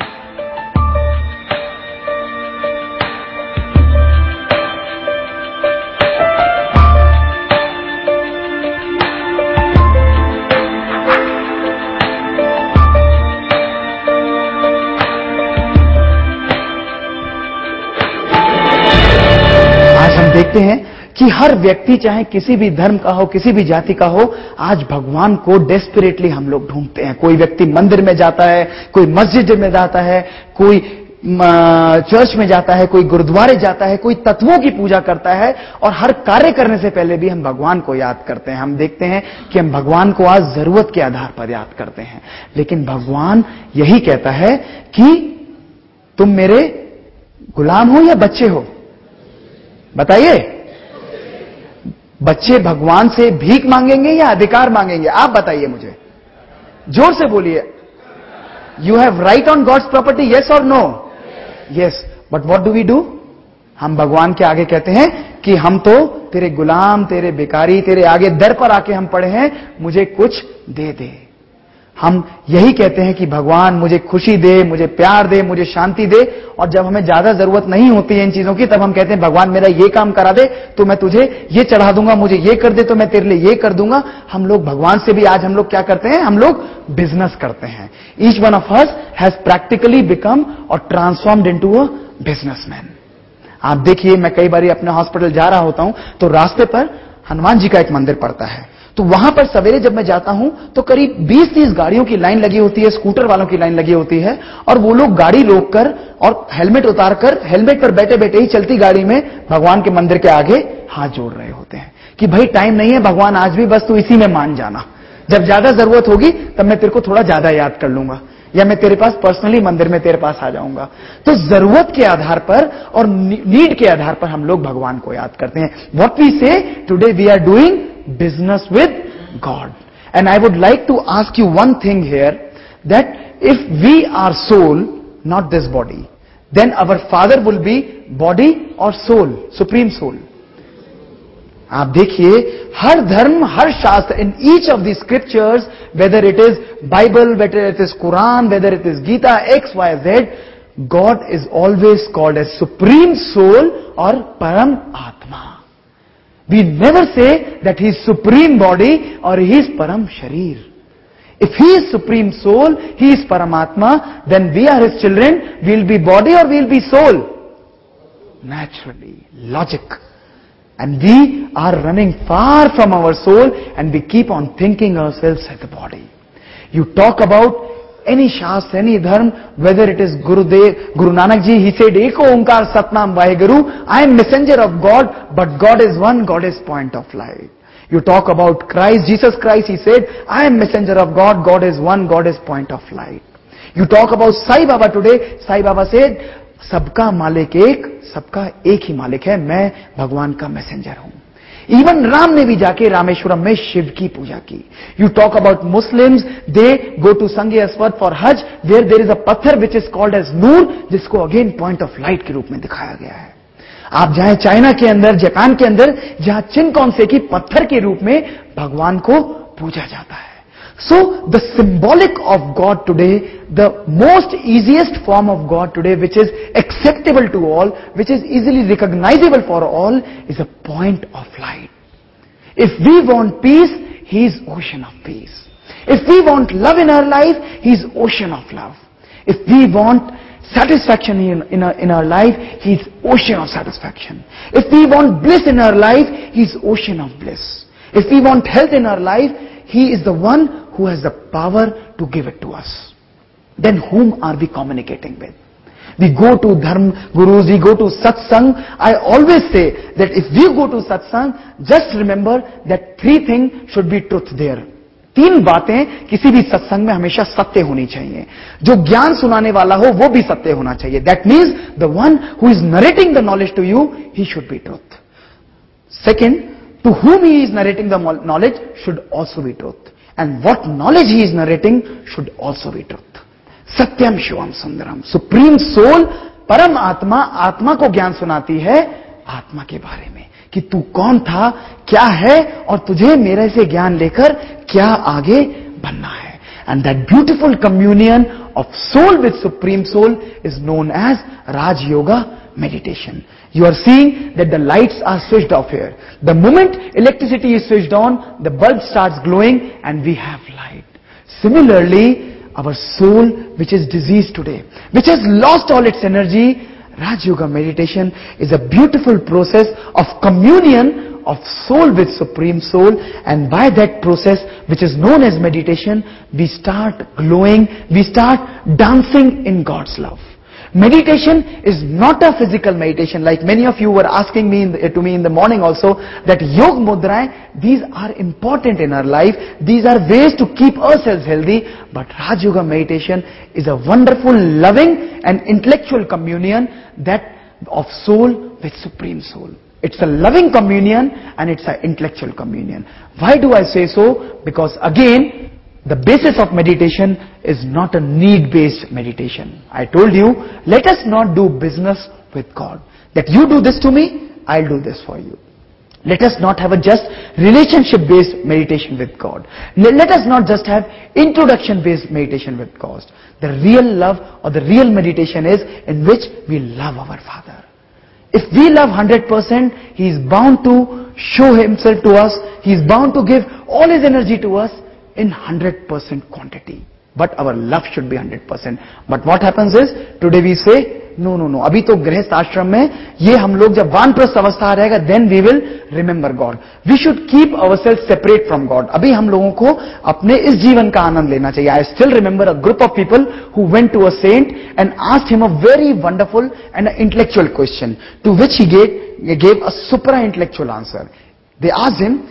आज हम देखते हैं कि हर व्यक्ति चाहे किसी भी धर्म का हो, किसी भी जाति का हो, आज भगवान को डेस्परेटली हम लोग ढूंढते हैं. कोई व्यक्ति मंदिर में जाता है, कोई मस्जिद में जाता है, कोई चर्च में जाता है, कोई गुरुद्वारे जाता है, कोई तत्वों की पूजा करता है, और हर कार्य करने से पहले भी हम भगवान को याद करते हैं. हम देखते हैं कि हम भगवान को आज जरूरत के आधार पर याद करते हैं, लेकिन भगवान यही कहता है कि तुम मेरे गुलाम हो या बच्चे हो? बताइए. बच्चे भगवान से भीख मांगेंगे या अधिकार मांगेंगे? आप बताइए मुझे, जोर से बोलिए. You have right on God's property, yes or no? Yes. But what do we do? हम भगवान के आगे कहते हैं कि हम तो तेरे गुलाम, तेरे भिखारी, तेरे आगे दर पर आके हम पड़े हैं, मुझे कुछ दे दे. हम यही कहते हैं कि भगवान मुझे खुशी दे, मुझे प्यार दे, मुझे शांति दे, और जब हमें ज्यादा जरूरत नहीं होती है इन चीजों की, तब हम कहते हैं भगवान मेरा ये काम करा दे तो मैं तुझे ये चढ़ा दूंगा, मुझे ये कर दे तो मैं तेरे लिए ये कर दूंगा. हम लोग भगवान से भी आज हम लोग क्या करते हैं? हम लोग बिजनेस करते हैं. Each one of us has practically become or transformed into a businessman. आप देखिए, मैं कई बार अपने हॉस्पिटल जा रहा होता हूं तो रास्ते पर हनुमान जी का एक मंदिर पड़ता है. तो वहां पर सवेरे जब मैं जाता हूं तो करीब 20-30 गाड़ियों की लाइन लगी होती है, स्कूटर वालों की लाइन लगी होती है, और वो लोग गाड़ी रोककर और हेलमेट उतारकर, हेलमेट पर बैठे बैठे ही चलती गाड़ी में भगवान के मंदिर के आगे हाथ जोड़ रहे होते हैं कि भाई टाइम नहीं है भगवान, आज भी बस तू इसी में मान जाना, जब ज्यादा जरूरत होगी तब मैं तेरे को थोड़ा ज्यादा याद कर लूंगा, या मैं तेरे पास पर्सनली मंदिर में तेरे पास आ जाऊंगा. तो जरूरत के आधार पर और नीड के आधार पर हम लोग भगवान को याद करते हैं. What we say today, we are doing business with God. And I would like to ask you one thing here, that if we are soul, not this body, then our father will be body or soul, supreme soul. आप देखिए, हर धर्म, हर शास्त्र, in each of the scriptures, whether it is Bible, whether it is Quran, whether it is Gita, X, Y, Z, God is always called as supreme soul or Param Atma. We never say that he is supreme body or he is Param Sharir. If He is Supreme Soul, He is Paramatma, then we are His children. We'll be body or we'll be soul? Naturally, logic. And we are running far from our soul and we keep on thinking ourselves as the body. You talk about any Shastra, any Dharma, whether it is Guru Nanak Ji, he said, Eko Onkar Satnam Vaheguru, I am messenger of God, but God is one, God is point of light. You talk about Christ, Jesus Christ, he said, I am messenger of God, God is one, God is point of light. You talk about Sai Baba today, Sai Baba said, सबका मालिक एक, सबका एक ही मालिक है, मैं भगवान का मैसेंजर हूं. Even राम ने भी जाके रामेश्वरम में शिव की पूजा की. You talk about Muslims, they go to Sangyaswat for Hajj, where there is a पत्थर which is called as नूर, जिसको again point of light के रूप में दिखाया गया है. आप जाएं चाइना के अंदर, जापान के अंदर, जहां चिनकॉन्से की पत्थर के रूप में भगवान को पूजा जाता है. So, the symbolic of God today, the most easiest form of God today, which is acceptable to all, which is easily recognizable for all, is a point of light. If we want peace, He is ocean of peace. If we want love in our life, He is ocean of love. If we want satisfaction in our life, He is ocean of satisfaction. If we want bliss in our life, He is ocean of bliss. If we want health in our life, He is the one who has the power to give it to us. Then whom are we communicating with? We go to Dharma Gurus, we go to Satsang. I always say that if we go to Satsang, just remember that three things should be truth there. तीन बातें किसी भी सत्संग में हमेशा सत्य होनी चाहिए. जो ज्ञान सुनाने वाला हो वो भी सत्य होना चाहिए. That means the one who is narrating the knowledge to you, he should be truth. Second, to whom he is narrating the knowledge should also be truth. And what knowledge he is narrating should also be truth. Satyam Shivam Sundaram. Supreme Soul, Param Atma, आत्मा को ज्ञान सुनाती है आत्मा के बारे में कि तू कौन था, क्या है और तुझे मेरे से ज्ञान लेकर क्या आगे बनना है. And that beautiful communion of soul with Supreme Soul is known as Raj Yoga meditation. You are seeing that the lights are switched off here. The moment electricity is switched on, the bulb starts glowing and we have light. Similarly, our soul which is diseased today, which has lost all its energy, Raj Yoga meditation is a beautiful process of communion of soul with Supreme Soul, and by that process which is known as meditation, we start glowing, we start dancing in God's love. Meditation is not a physical meditation, like many of you were asking me to me in the morning also, that Yog Mudraएं, these are important in our life, these are ways to keep ourselves healthy, but Raj Yoga meditation is a wonderful, loving and intellectual communion that of soul with Supreme Soul. It's a loving communion and it's an intellectual communion. Why do I say so? Because again, the basis of meditation is not a need-based meditation. I told you, let us not do business with God. That you do this to me, I'll do this for you. Let us not have a just relationship-based meditation with God. Let us not just have introduction-based meditation with God. The real love or the real meditation is in which we love our Father. If we love 100%, He is bound to show Himself to us. He is bound to give all His energy to us in 100% quantity. But our love should be 100%. But what happens is, today we say, no, अभी तो गृहस्थ आश्रम में ये हम लोग जब वानप्रस्थ अवस्था रहेगा, then we will remember God. We should keep ourselves separate from God. अभी हम लोगों को अपने इस जीवन का आनंद लेना चाहिए. I still remember a group of people who went to a saint and asked him a very wonderful and intellectual question, to which he gave a supra intellectual answer. They asked him,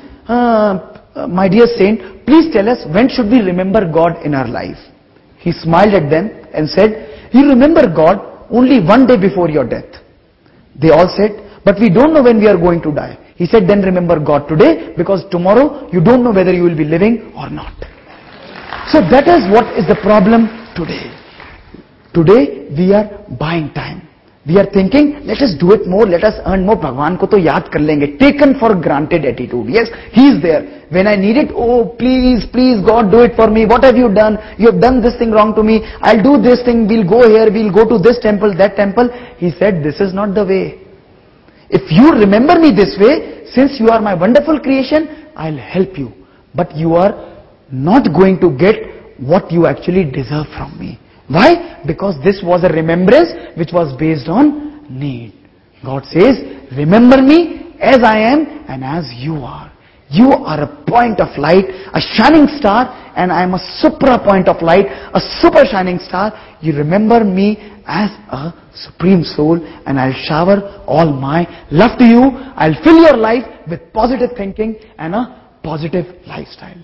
my dear saint, please tell us, when should we remember God in our life? He smiled at them and said, you remember God only one day before your death. They all said, but we don't know when we are going to die. He said, then remember God today, because tomorrow you don't know whether you will be living or not. So that is what is the problem today. Today we are buying time. We are thinking, let us do it more, let us earn more. Bhagwan ko to yaad kar lenge. Taken for granted attitude. Yes, He is there. When I need it, oh please, please God, do it for me. What have you done? You have done this thing wrong to me. I'll do this thing. We'll go here. We'll go to this temple, that temple. He said, this is not the way. If you remember me this way, since you are my wonderful creation, I'll help you. But you are not going to get what you actually deserve from me. Why? Because this was a remembrance which was based on need. God says, remember me as I am and as you are. You are a point of light, a shining star, and I am a supra point of light, a super shining star. You remember me as a supreme soul, and I'll shower all my love to you. I'll fill your life with positive thinking and a positive lifestyle.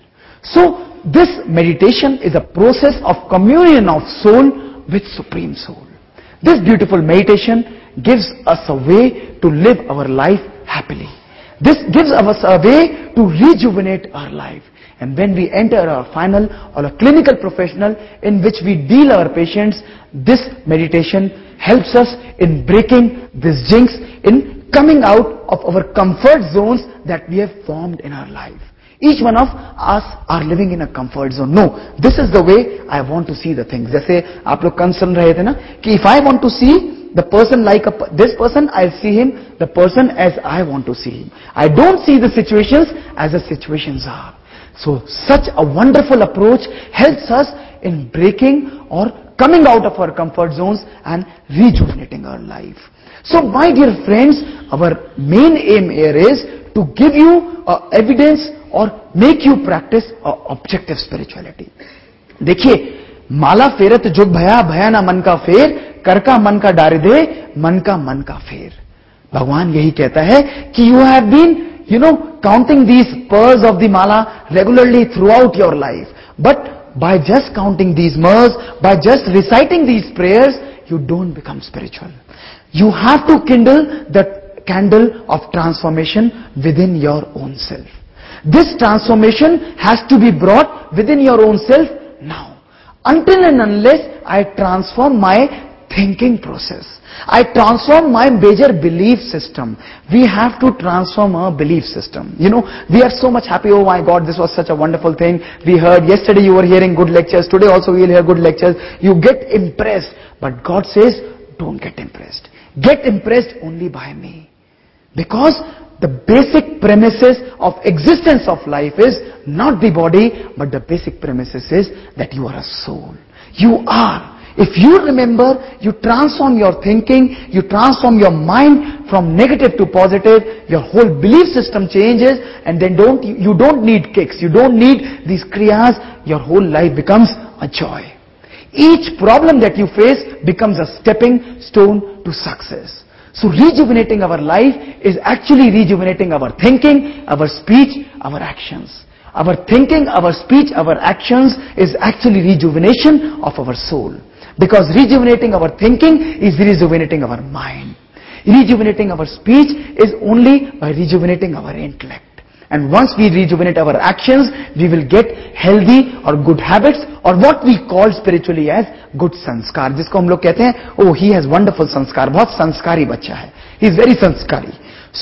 So this meditation is a process of communion of soul with Supreme Soul. This beautiful meditation gives us a way to live our life happily. This gives us a way to rejuvenate our life. And when we enter our final or a clinical professional in which we deal our patients, this meditation helps us in breaking this jinx, in coming out of our comfort zones that we have formed in our life. Each one of us are living in a comfort zone. No, this is the way I want to see the things. जैसे आप लोग concern रहे थे ना कि if I want to see the person like this person, I'll see him, the person as I want to see him. I don't see the situations as the situations are. So such a wonderful approach helps us in breaking or coming out of our comfort zones and rejuvenating our life. So my dear friends, our main aim here is to give you evidence or make you practice objective spirituality. देखिए, माला फेरत जुग भया, भया ना मन का फेर, कर का मन का डारे दे, मन का फेर. भगवान यही कहता है कि you have been, counting these pearls of the mala regularly throughout your life. But by just counting these pearls, by just reciting these prayers, you don't become spiritual. You have to kindle the candle of transformation within your own self. This transformation has to be brought within your own self now. Until and unless I transform my thinking process, I transform my major belief system. We have to transform our belief system. We are so much happy. Oh my God, this was such a wonderful thing. We heard yesterday you were hearing good lectures. Today also we will hear good lectures. You get impressed. But God says, don't get impressed. Get impressed only by me. Because the basic premises of existence of life is not the body, but the basic premises is that you are a soul. You are. If you remember, you transform your thinking, you transform your mind from negative to positive, your whole belief system changes, and then you don't need kicks, you don't need these kriyas, your whole life becomes a joy. Each problem that you face becomes a stepping stone to success. So rejuvenating our life is actually rejuvenating our thinking, our speech, our actions. Our thinking, our speech, our actions is actually rejuvenation of our soul. Because rejuvenating our thinking is rejuvenating our mind. Rejuvenating our speech is only by rejuvenating our intellect. And once we rejuvenate our actions, we will get healthy or good habits, or what we call spiritually as good sanskar. जिसको हम लोग कहते हैं, oh, he has wonderful sanskar, बहुत संस्कारी बच्चा है. He is very sanskari.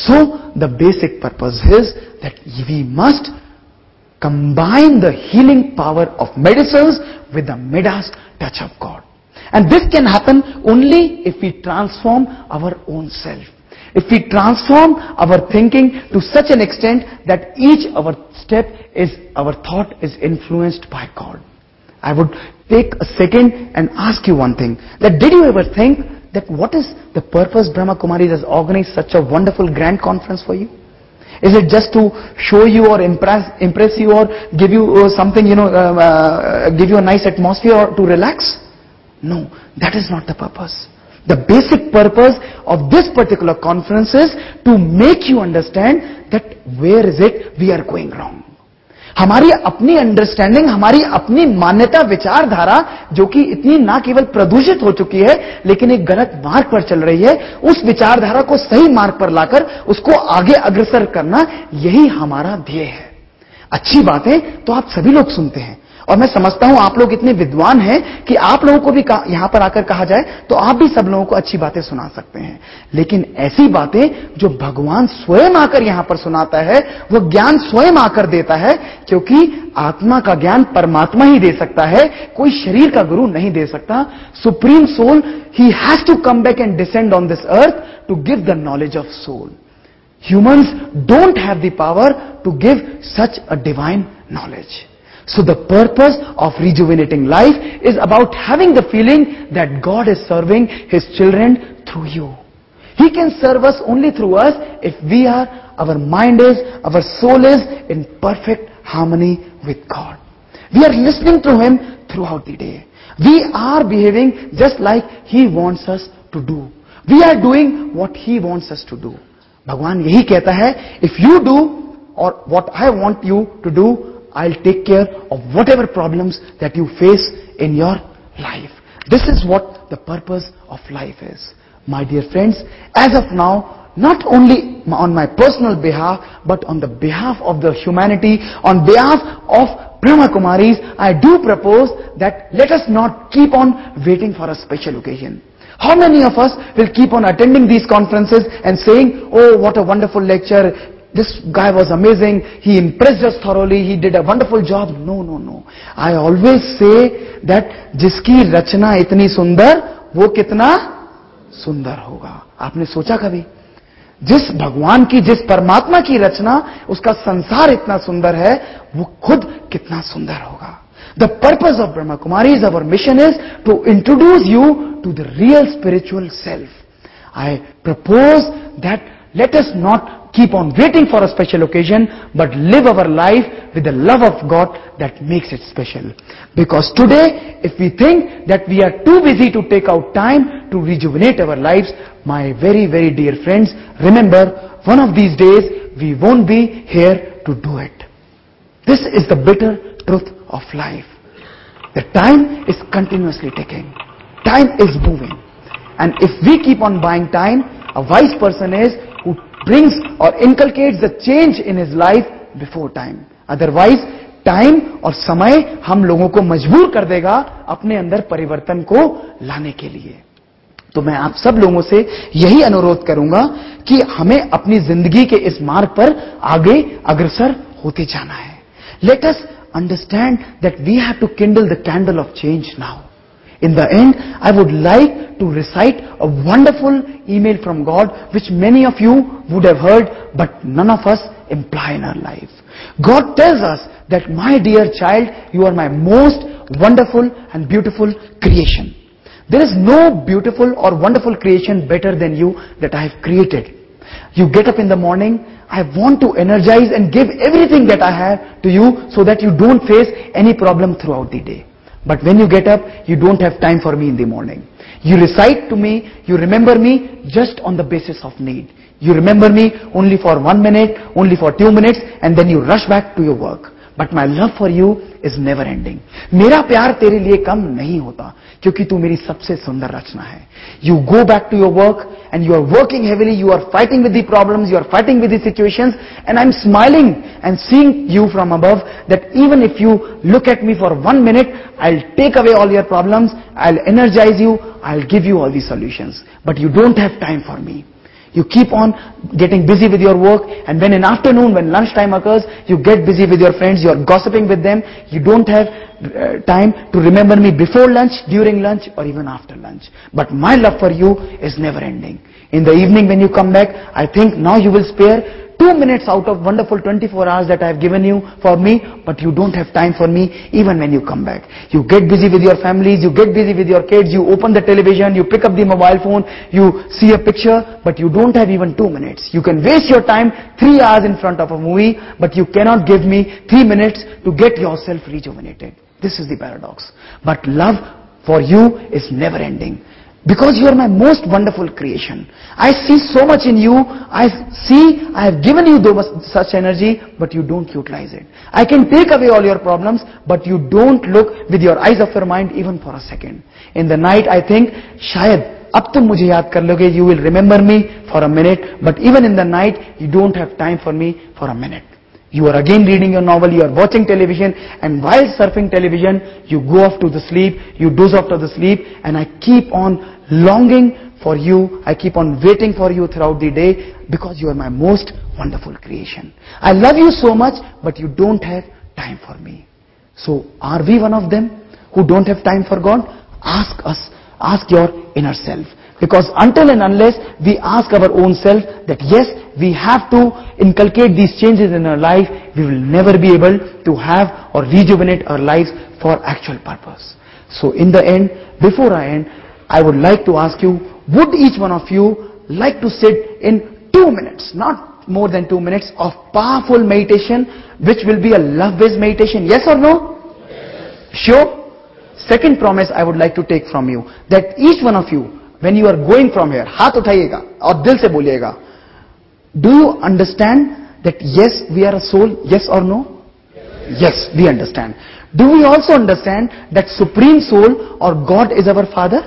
So the basic purpose is that we must combine the healing power of medicines with the Midas touch of God. And this can happen only if we transform our own self. If we transform our thinking to such an extent that each our step is, our thought is influenced by God. I would take a second and ask you one thing. That did you ever think that what is the purpose Brahma Kumaris has organized such a wonderful grand conference for you? Is it just to show you or impress you or give you something, give you a nice atmosphere or to relax? No, that is not the purpose. The basic purpose of this particular conference is to make you understand that where is it we are going wrong. हमारी अपनी understanding, हमारी अपनी मान्यता विचारधारा जो कि इतनी ना केवल प्रदूषित हो चुकी है लेकिन एक गलत मार्ग पर चल रही है, उस विचारधारा को सही मार्ग पर लाकर उसको आगे अग्रसर करना, यही हमारा ध्येय है. अच्छी बातें तो आप सभी लोग सुनते हैं और मैं समझता हूं आप लोग इतने विद्वान हैं कि आप लोगों को भी यहां पर आकर कहा जाए तो आप भी सब लोगों को अच्छी बातें सुना सकते हैं. लेकिन ऐसी बातें जो भगवान स्वयं आकर यहां पर सुनाता है, वो ज्ञान स्वयं आकर देता है, क्योंकि आत्मा का ज्ञान परमात्मा ही दे सकता है, कोई शरीर का गुरु नहीं दे सकता. Supreme soul, he has to come back and descend on this earth to give the knowledge of soul. Humans don't have the power to give such a divine knowledge. So the purpose of rejuvenating life is about having the feeling that God is serving His children through you. He can serve us only through us if our mind is, our soul is in perfect harmony with God. We are listening to Him throughout the day. We are behaving just like He wants us to do. We are doing what He wants us to do. भगवान यही कहता है, if you do or what I want you to do, I'll take care of whatever problems that you face in your life. This is what the purpose of life is. My dear friends, as of now, not only on my personal behalf, but on the behalf of the humanity, on behalf of Brahma Kumaris, I do propose that let us not keep on waiting for a special occasion. How many of us will keep on attending these conferences and saying, oh, what a wonderful lecture, this guy was amazing, he impressed us thoroughly, he did a wonderful job. No, no, no. I always say that जिसकी रचना इतनी सुंदर, वो कितना सुंदर होगा. आपने सोचा कभी? जिस भगवान की, जिस परमात्मा की रचना, उसका संसार इतना सुंदर है, वो खुद कितना सुंदर होगा. The purpose of Brahma Kumaris, our mission is to introduce you to the real spiritual self. I propose that let us not keep on waiting for a special occasion, but live our life with the love of God that makes it special. Because today, if we think that we are too busy to take out time to rejuvenate our lives, my very, very dear friends, remember, one of these days, we won't be here to do it. This is the bitter truth of life. The time is continuously ticking. Time is moving. And if we keep on buying time, a wise person is who brings or inculcates the change in his life before time. Otherwise, time और समय हम लोगों को मजबूर कर देगा अपने अंदर परिवर्तन को लाने के लिए. तो मैं आप सब लोगों से यही अनुरोध करूंगा कि हमें अपनी जिंदगी के इस मार्ग पर आगे अग्रसर होते जाना है. Let us understand that we have to kindle the candle of change now. In the end, I would like to recite a wonderful email from God which many of you would have heard but none of us imply in our life. God tells us that, my dear child, you are my most wonderful and beautiful creation. There is no beautiful or wonderful creation better than you that I have created. You get up in the morning, I want to energize and give everything that I have to you so that you don't face any problem throughout the day. But when you get up, you don't have time for me in the morning. You recite to me, you remember me just on the basis of need. You remember me only for 1 minute, only for 2 minutes, and then you rush back to your work. But my love for you is never ending. मेरा प्यार तेरे लिए कम नहीं होता क्योंकि तू मेरी सबसे सुंदर रचना है. You go back to your work and you are working heavily, you are fighting with the problems, you are fighting with the situations, and I'm smiling and seeing you from above that even if you look at me for 1 minute, I'll take away all your problems, I'll energize you, I'll give you all the solutions. But you don't have time for me. You keep on getting busy with your work, and when in afternoon, when lunchtime occurs, you get busy with your friends, you are gossiping with them. You don't have time to remember me before lunch, during lunch, or even after lunch. But my love for you is never ending. In the evening when you come back, I think now you will spare 2 minutes out of wonderful 24 hours that I have given you for me, but you don't have time for me even when you come back. You get busy with your families, you get busy with your kids, you open the television, you pick up the mobile phone, you see a picture, but you don't have even 2 minutes. You can waste your time 3 hours in front of a movie, but you cannot give me 3 minutes to get yourself rejuvenated. This is the paradox. But love for you is never ending. Because you are my most wonderful creation. I see so much in you. I have given you such energy, but you don't utilize it. I can take away all your problems, but you don't look with your eyes of your mind even for a second. In the night, I think, shayad, ab tum mujhe yaad kar loge, you will remember me for a minute, but even in the night, you don't have time for me for a minute. You are again reading your novel, you are watching television, and while surfing television, you go off to the sleep, you doze off to the sleep, and I keep on longing for you, I keep on waiting for you throughout the day because you are my most wonderful creation. I love you so much, but you don't have time for me. So, are we one of them who don't have time for God? Ask your inner self. Because until and unless we ask our own self that yes, we have to inculcate these changes in our life, we will never be able to have or rejuvenate our lives for actual purpose. So in the end, before I end, I would like to ask you, would each one of you like to sit in 2 minutes, not more than 2 minutes, of powerful meditation, which will be a love-based meditation? Yes or no? Yes. Sure? Second promise I would like to take from you, that each one of you, when you are going from here, हाथ उठाइएगा और दिल से बोलिएगा, do you understand that yes, we are a soul? Yes or no? Yes, we understand. Do we also understand that Supreme Soul or God is our Father?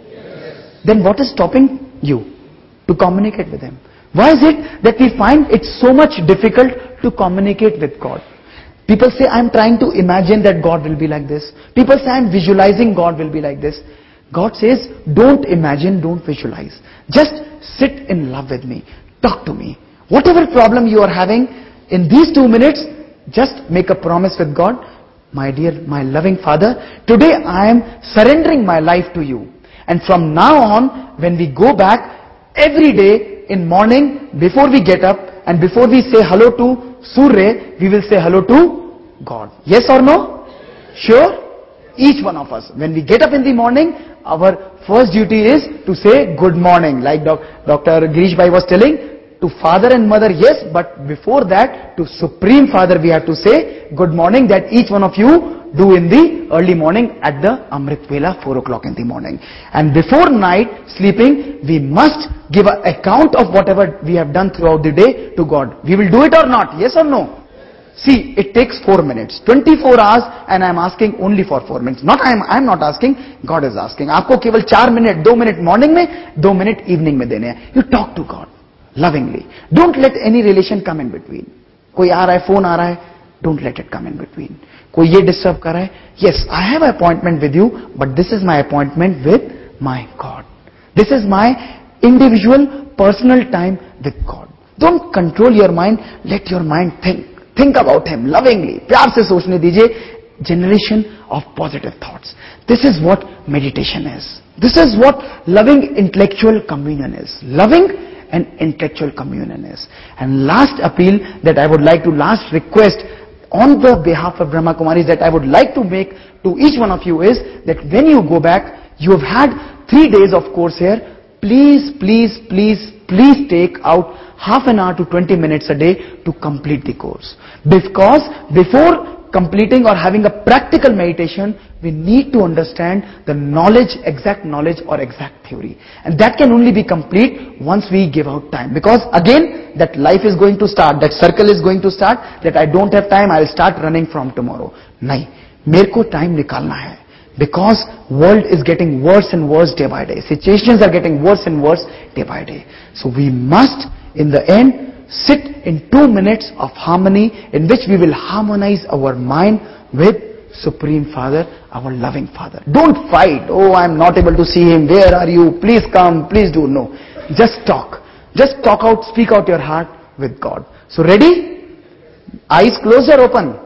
Yes. Then what is stopping you to communicate with Him? Why is it that we find it so much difficult to communicate with God? People say, I'm trying to imagine that God will be like this. People say, I'm visualizing God will be like this. God says, don't imagine, don't visualize. Just sit in love with me. Talk to me. Whatever problem you are having, in these 2 minutes, just make a promise with God. My dear, my loving Father, today I am surrendering my life to you. And from now on, when we go back, every day in morning, before we get up and before we say hello to Surya, we will say hello to God. Yes or no? Sure? Each one of us, when we get up in the morning, our first duty is to say good morning. Like Dr. Girish Bhai was telling, to father and mother, yes, but before that, to Supreme Father, we have to say good morning, that each one of you do in the early morning at the Amrit Vela, 4 o'clock in the morning. And before night, sleeping, we must give an account of whatever we have done throughout the day to God. We will do it or not? Yes or no? See, it takes 4 minutes, 24 hours, and I am asking only for 4 minutes. Not I am not asking, God is asking. आपको केवल 4 minute, 2 minute morning में, 2 minute evening में देने हैं. You talk to God lovingly. Don't let any relation come in between. कोई आ रहा है, phone आ रहा है, don't let it come in between. कोई ये डिस्टर्ब कर रहा है, yes, I have an appointment with you, but this is my appointment with my God. This is my individual personal time with God. Don't control your mind, let your mind think. Think about Him lovingly. प्यार से सोचने दीजिए. Generation of positive thoughts. This is what meditation is. This is what loving intellectual communion is. Loving and intellectual communion is. And last appeal that I would like to, last request on the behalf of Brahma Kumaris that I would like to make to each one of you is that when you go back, you have had 3 days of course here. Please, please, please, please take out half an hour to 20 minutes a day to complete the course. Because before completing or having a practical meditation, we need to understand the knowledge, exact knowledge or exact theory. And that can only be complete once we give out time. Because again, that life is going to start, that circle is going to start, that I don't have time, I'll start running from tomorrow. Nahi, मेरे को time निकालना है. Because world is getting worse and worse day by day. Situations are getting worse and worse day by day. So we must, in the end, sit in 2 minutes of harmony in which we will harmonize our mind with Supreme Father, our loving Father. Don't fight. Oh, I'm not able to see Him. Where are you? Please come. Please do. No. Just talk. Just talk out, speak out your heart with God. So ready? Eyes closed or open?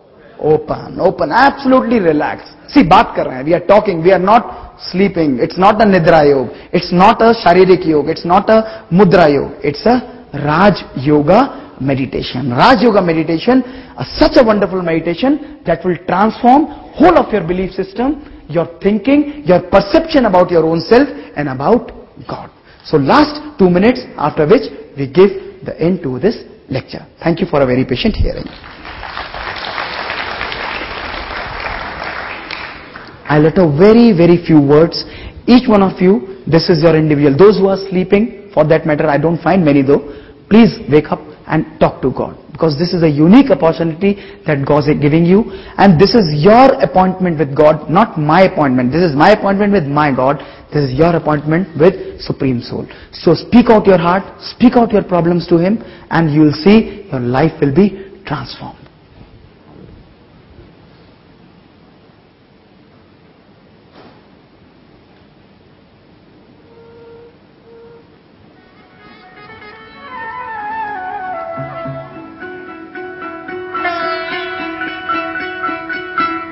Open. Open. Absolutely relaxed. See, बात कर रहे हैं. We are talking. We are not sleeping. It's not a Nidra Yoga. It's not a Sharirik Yoga. It's not a Mudra Yoga. It's a Raj Yoga meditation. Raj Yoga meditation, such a wonderful meditation that will transform whole of your belief system, your thinking, your perception about your own self and about God. So last 2 minutes, after which we give the end to this lecture. Thank you for a very patient hearing. I'll utter very, very few words. Each one of you, this is your individual. Those who are sleeping, for that matter, I don't find many though, please wake up and talk to God. Because this is a unique opportunity that God is giving you. And this is your appointment with God, not my appointment. This is my appointment with my God. This is your appointment with Supreme Soul. So speak out your heart, speak out your problems to Him, and you will see your life will be transformed.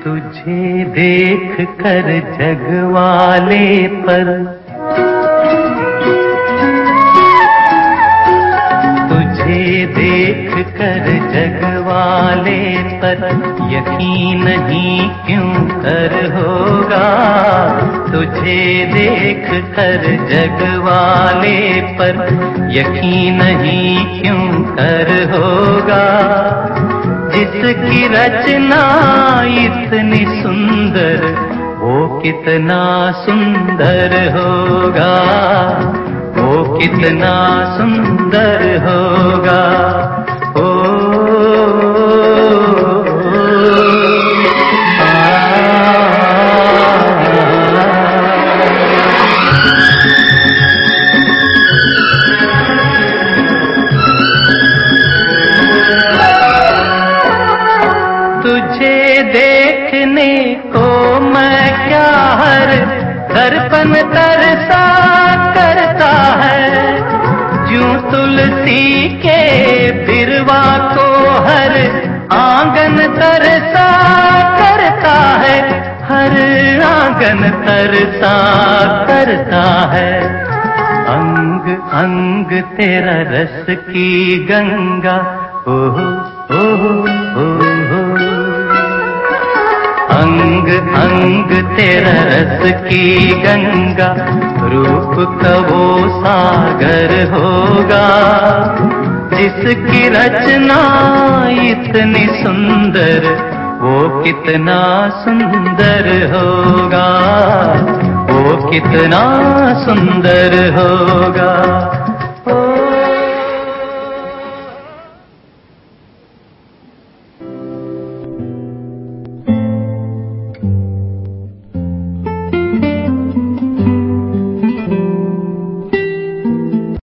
तुझे देख कर जग वाले पर कर जग वाले पर यकीन ही क्यों कर होगा, तुझे देख कर जग वाले पर यकीन ही क्यों कर होगा। जिसकी रचना इतनी सुंदर वो कितना सुंदर होगा, वो कितना सुंदर होगा। तुझे देखने को मैं क्या हर दर्पण तरसा करता है, यूं तुलसी के बिरवा को हर आंगन तरसा करता है, हर आंगन तरसा करता है। अंग अंग तेरा रस की गंगा, ओह ओह ओह, अंग अंग तेरा रस की गंगा, रूप का वो सागर होगा। जिसकी रचना इतनी सुंदर वो कितना सुंदर होगा, वो कितना सुंदर होगा।